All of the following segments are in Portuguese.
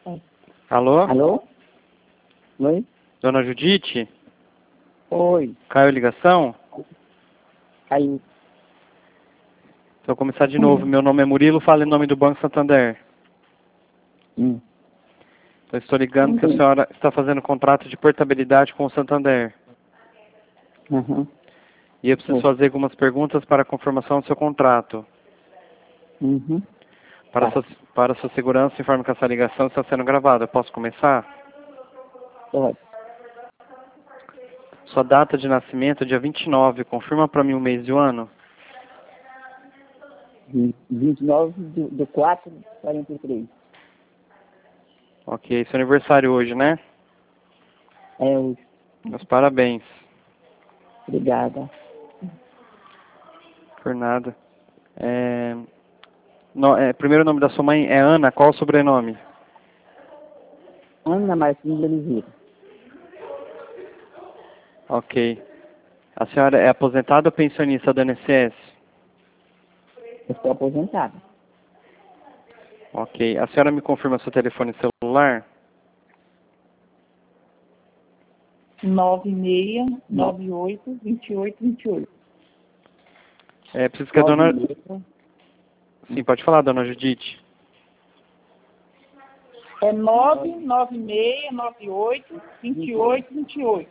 Alô? Alô? Oi? Dona Judite? Oi. Caiu a ligação? Caiu. Vou começar de novo. Meu nome é Murilo, falo em nome do Banco Santander. Eu estou ligando que a senhora está fazendo contrato de portabilidade com o Santander. Uhum. E eu preciso fazer algumas perguntas para a confirmação do seu contrato. Uhum. Para sua segurança, informo que essa ligação está sendo gravada. Eu posso começar? Pode. Sua data de nascimento, dia 29. Confirma para mim o mês e o ano. 29 de 4 de 43. Ok, seu aniversário hoje, né? É hoje. Meus parabéns. Obrigada. Por nada. Primeiro nome da sua mãe é Ana. Qual o sobrenome? Ana Martins de Oliveira. Ok. A senhora é aposentada ou pensionista do INSS? Eu estou aposentada. Ok. A senhora me confirma seu telefone celular? 96982828. Preciso que a dona... Sim, pode falar, dona Judite. É 996982828.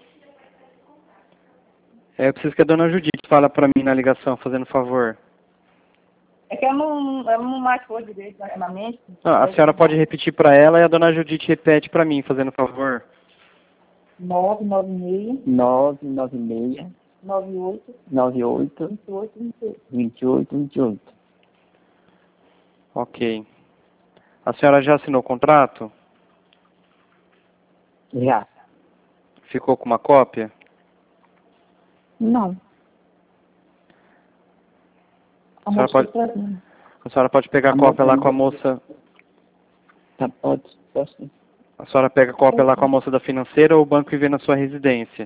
Eu preciso que a dona Judite fale para mim na ligação, fazendo favor. É que ela não marcou direito na mente. Não, a senhora pode repetir para ela e a dona Judite repete para mim, fazendo favor. 996 996 98 98 2828. Ok. A senhora já assinou o contrato? Já. Ficou com uma cópia? Não. A senhora pode pegar a cópia lá com a moça... Tá, posso. A senhora pega a cópia lá com a moça da financeira ou o banco e vê na sua residência?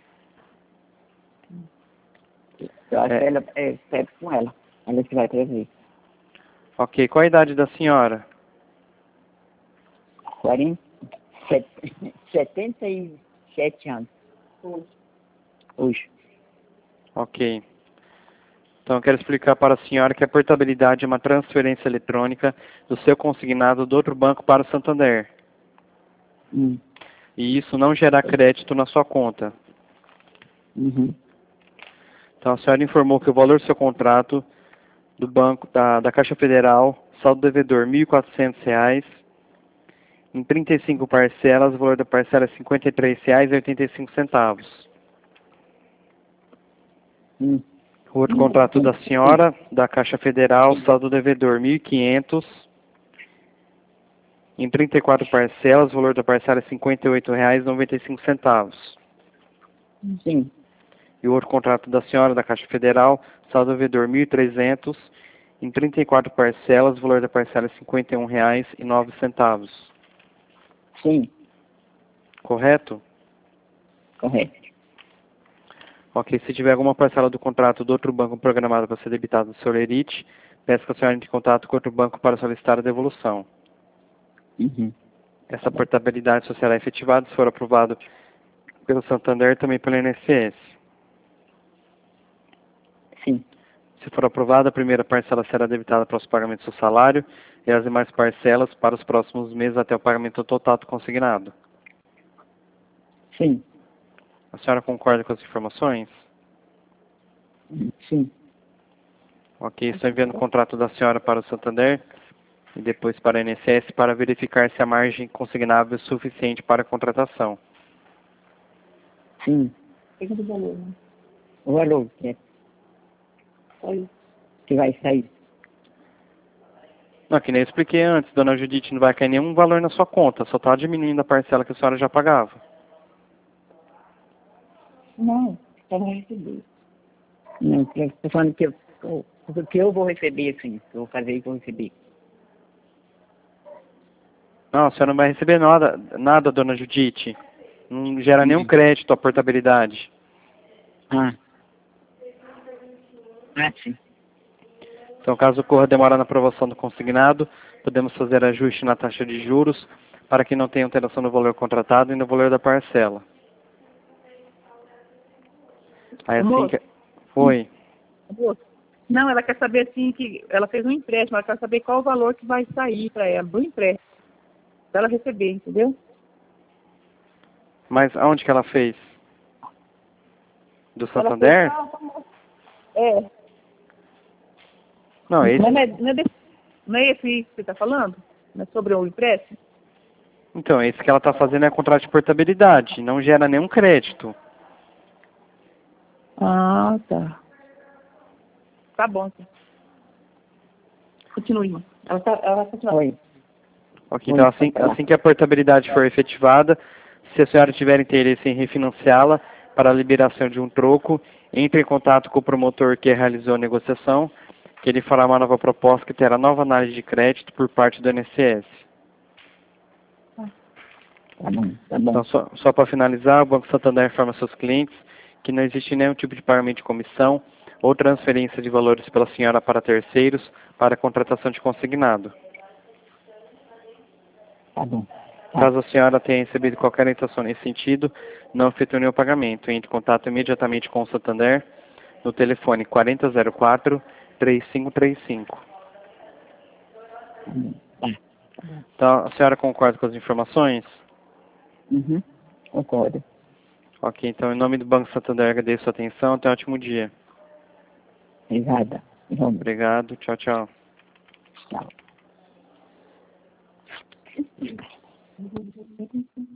Eu acho que ela pega com ela. Ela que vai trazer. Ok. Qual a idade da senhora? 77 anos. Hoje. Ok. Então, eu quero explicar para a senhora que a portabilidade é uma transferência eletrônica do seu consignado do outro banco para o Santander. E isso não gera crédito na sua conta. Uhum. Então, a senhora informou que o valor do seu contrato do banco, da Caixa Federal, saldo devedor R$ 1.400, em 35 parcelas, o valor da parcela é R$ 53,85. O outro contrato da senhora, da Caixa Federal, saldo devedor R$ 1.500, em 34 parcelas, o valor da parcela é R$ 58,95. Sim. E o outro contrato da senhora, da Caixa Federal, saldo devedor R$ 1.300, em 34 parcelas, o valor da parcela é R$ 51,09. Sim. Correto? Correto. Ok, se tiver alguma parcela do contrato do outro banco programada para ser debitada no seu lerite, peço que a senhora entre em contato com outro banco para solicitar a devolução. Uhum. Essa portabilidade só será efetivada se for aprovado pelo Santander e também pelo INSS. Sim. Se for aprovada, a primeira parcela será debitada para os pagamentos do salário e as demais parcelas para os próximos meses até o pagamento total do consignado. Sim. A senhora concorda com as informações? Sim. Ok, estou enviando o contrato da senhora para o Santander e depois para a INSS para verificar se a margem consignável é suficiente para a contratação. Sim. Pega do valor, né? O valor que vai sair. Não, que nem eu expliquei antes, dona Judite, não vai cair nenhum valor na sua conta, só está diminuindo a parcela que a senhora já pagava. Não, ela vai receber. Não, eu estou falando que eu vou receber, assim. Que eu vou fazer e vou receber. Não, a senhora não vai receber nada, dona Judite. Não gera nenhum crédito a portabilidade. Ah, sim. Então, caso ocorra demora na aprovação do consignado, podemos fazer ajuste na taxa de juros para que não tenha alteração no valor contratado e no valor da parcela. Aí assim Moço. que... Oi. Moço, não, ela quer saber assim que ela fez um empréstimo, ela quer saber qual o valor que vai sair para ela do empréstimo. Para ela receber, entendeu? Mas aonde que ela fez? Do Ela Santander? É. Não, esse... Não é esse que você está falando? Não é sobre o empréstimo? Então, esse que ela está fazendo é contrato de portabilidade, não gera nenhum crédito. Ah, tá. Tá bom, então. Continue, irmã. Ela vai continuar. Oi. Ok, então assim que a portabilidade for efetivada, se a senhora tiver interesse em refinanciá-la para a liberação de um troco, entre em contato com o promotor que realizou a negociação, que ele fará uma nova proposta que terá nova análise de crédito por parte do INSS. Tá bom, tá bom. Então, só para finalizar, o Banco Santander informa seus clientes que não existe nenhum tipo de pagamento de comissão ou transferência de valores pela senhora para terceiros para a contratação de consignado. Tá bom. Tá. Caso a senhora tenha recebido qualquer orientação nesse sentido, não efetue nenhum pagamento. Entre em contato imediatamente com o Santander no telefone 4004-3535. Tá. Então, a senhora concorda com as informações? Uhum. Concordo. Ok, então em nome do Banco Santander agradeço a sua atenção. Tenha um ótimo dia. Obrigada. Vamos. Obrigado. Tchau, tchau. Tchau.